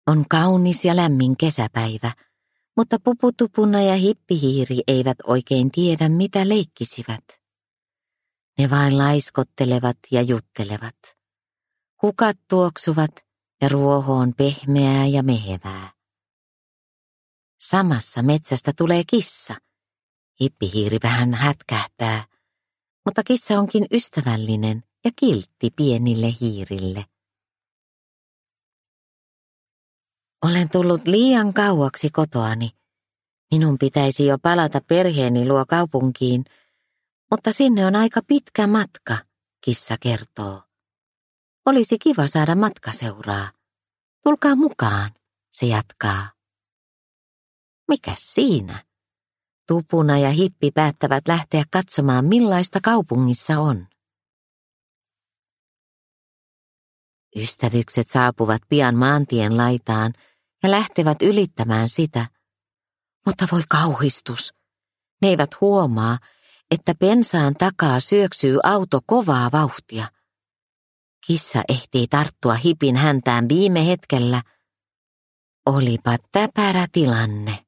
On kaunis ja lämmin kesäpäivä, mutta Puputupuna ja Hippihiiri eivät oikein tiedä, mitä leikkisivät. Ne vain laiskottelevat ja juttelevat. Kukat tuoksuvat ja ruoho on pehmeää ja mehevää. Samassa metsästä tulee kissa. Hippihiiri vähän hätkähtää, mutta kissa onkin ystävällinen ja kiltti pienille hiirille. Olen tullut liian kauaksi kotoani. Minun pitäisi jo palata perheeni luo kaupunkiin, mutta sinne on aika pitkä matka, kissa kertoo. Olisi kiva saada matkaseuraa. Tulkaa mukaan, se jatkaa. Mikäs siinä? Tupuna ja Hippi päättävät lähteä katsomaan, millaista kaupungissa on. Ystävykset saapuvat pian maantien laitaan ja lähtevät ylittämään sitä. Mutta voi kauhistus. Ne eivät huomaa, että pensaan takaa syöksyy auto kovaa vauhtia. Kissa ehtii tarttua Hipin häntään viime hetkellä. Olipa täpärä tilanne.